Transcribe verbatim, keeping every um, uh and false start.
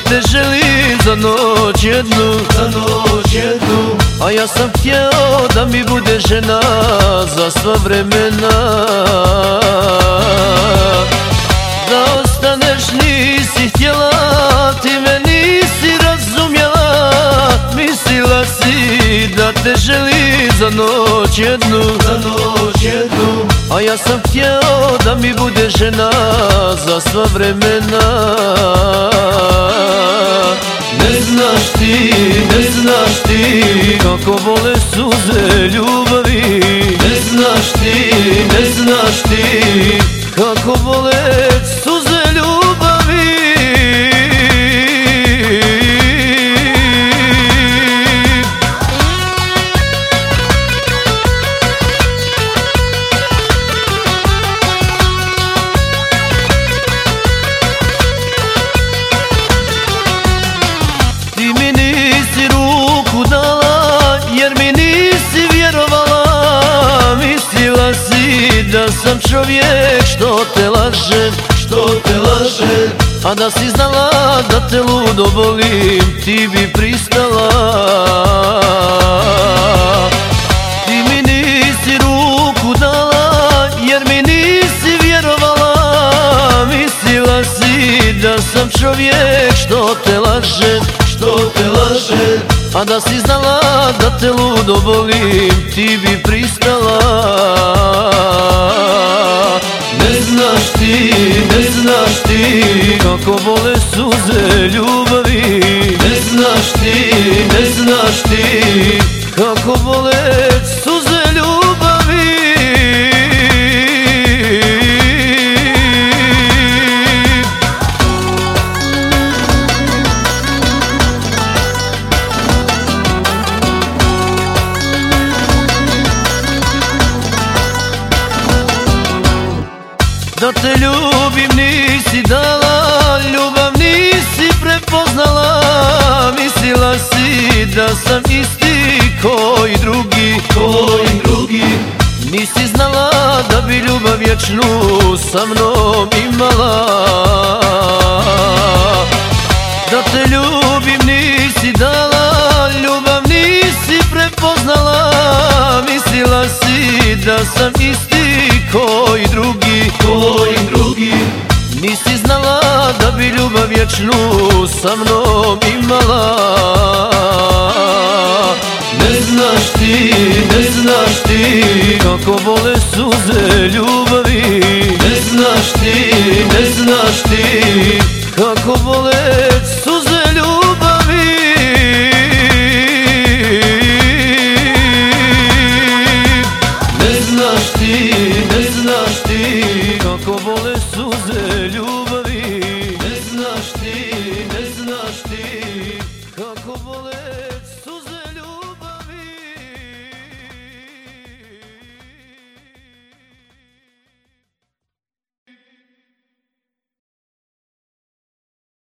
te želim za noć jednu, za noć jednu. a ja sam htjeo da mi bude žena za sva vremena. Da ostaneš nisi htjela, ti me nisi razumjela. Mislila si da te želim za noć jednu, za noć jednu. a ja sam htjeo da mi bude žena za sva vremena. Ne znaš ti, ne znaš ti kako vole suze ljubavi. Ne znaš ti, ne znaš ti kako vole suze ljubavi. Ti mi nisi ruku dala jer mi nisi vjerovala. Mislila si da sam čovjek što te laže, što te laže. A da si znala da te ludo volim, ti bi pristala. Ti mi nisi ruku dala jer mi nisi vjerovala. Mislila si da sam čovjek što te laže, što te laže. a da si znala da te ludo volim, ti bi pristala. Ne znaš ti, ne znaš ti kako vole suze ljubavi. Ne znaš ti, ne znaš ti kako vole suze ljubavi. Da te ljubim nisi dala, ljubav nisi prepoznala. Mislila si da sam isti ko i drugi, ko i drugi. Nisi znala da bi ljubav vječnu sa mnom imala. Da te ljubim nisi dala, ljubav nisi prepoznala. Mislila si da sam isti ko i drugi, ko i drugi. Nisi znala da bi ljubav vječnu sa mnom imala. Ne znaš ti, ne znaš ti kako vole suze ljubavi. Ne znaš ti, ne znaš ti